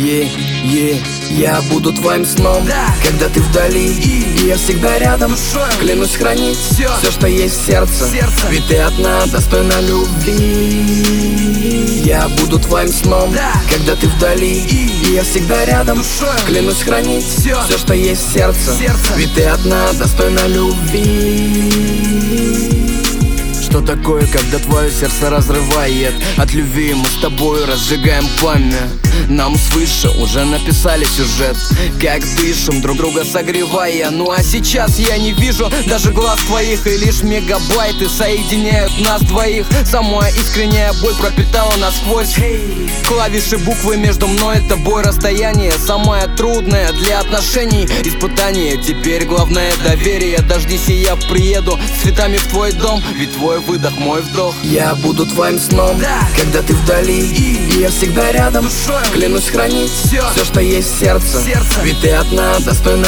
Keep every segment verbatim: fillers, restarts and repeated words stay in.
е, е, я буду твоим сном, да. Когда ты вдали, и, и я всегда рядом, душой. Клянусь хранить все, все, что есть в сердце, сердце. Ведь ты одна достойна любви. Я буду твоим сном, да. Когда ты вдали, и, и я всегда рядом, душой. Клянусь хранить все, все, что есть в сердце, сердце. Ведь ты одна достойна любви. Что такое, когда твое сердце разрывает? От любви мы с тобой разжигаем пламя. Нам свыше уже написали сюжет, как дышим, друг друга согревая. Ну а сейчас я не вижу даже глаз твоих, и лишь мегабайты соединяют нас двоих. Самая искренняя боль пропитала насквозь. Клавиши, буквы между мной и тобой, расстояние самое трудное для отношений. Испытание, теперь главное доверие. Дождись, и я приеду с цветами в твой дом, ведь твой выдох, мой вдох. Я буду твоим сном, да. Когда ты вдали, и, и я всегда рядом, душой. Клянусь хранить все, все, что есть в сердце, сердце. Ведь ты одна достойна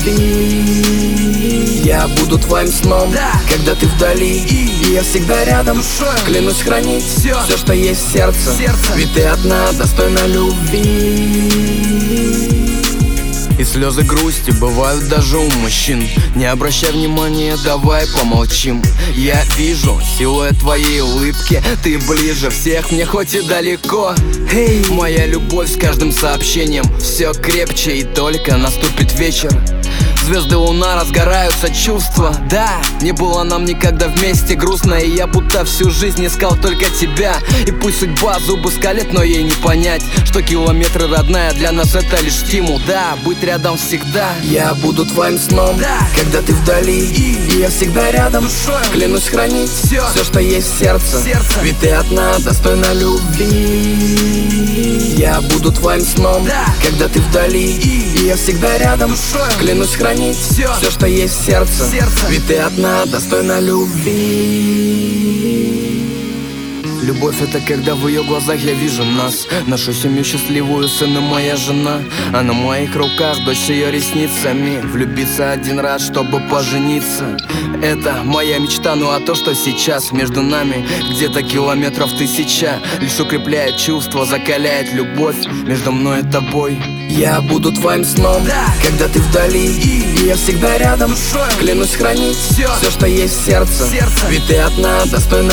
любви. Я буду твоим сном, да. Когда ты вдали, и, и я всегда рядом, душой. Клянусь хранить все, все, что есть в сердце, сердце. Ведь ты одна достойна любви. И слезы грусти бывают даже у мужчин. Не обращай внимания, давай помолчим. Я вижу силуэт твоей улыбки, ты ближе всех мне, хоть и далеко. Эй, моя любовь с каждым сообщением все крепче, и только наступит вечер. Звезды, луна, разгораются чувства. Да, не было нам никогда вместе грустно, и я будто всю жизнь искал только тебя. И пусть судьба зубы скалит, но ей не понять, что километры, родная, для нас это лишь стимул. Да, быть рядом всегда. Я буду твоим сном, да. Когда ты вдали, и, и я всегда рядом, душой. Клянусь хранить все, все, что есть в сердце, сердце. Ведь ты одна достойна любви. Я буду твоим сном, да. Когда ты вдали, и, и я всегда рядом, душой. Клянусь хранить все, все, что есть в сердце, сердце. Ведь ты одна достойна любви. Любовь — это когда в ее глазах я вижу нас, нашу семью счастливую, сын и моя жена. А на моих руках дочь с ее ресницами. Влюбиться один раз, чтобы пожениться. Это моя мечта, ну а то, что сейчас между нами где-то километров тысяча, лишь укрепляет чувство, закаляет любовь между мной и тобой. Я буду твоим сном, да. Когда ты вдали, и, и я всегда рядом, душой. Клянусь хранить все, все, что есть в сердце, сердце. Ведь ты одна достойна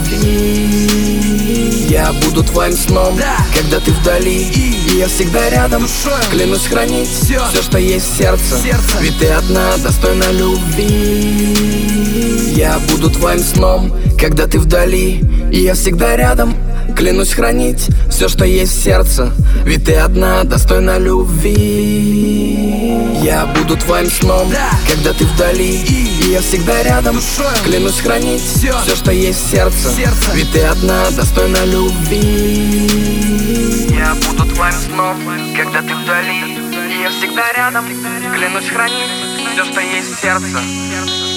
любви. Я буду твоим сном, да. Когда ты вдали, и, и я всегда рядом, душой. Клянусь хранить все, все, что есть в сердце, сердце. Ведь ты одна достойна любви. Я буду твоим сном, Когда ты вдали, и я всегда рядом, Клянусь хранить все, что есть в сердце, Ведь ты одна достойна любви. Я буду твоим сном, да. Когда ты вдали, и, и я всегда рядом, душой. Клянусь хранить все, все, что есть в сердце, сердце. Ведь ты одна достойна любви. Я буду твоим сном, когда ты вдали, и я всегда рядом. Клянусь хранить все, что есть в сердце.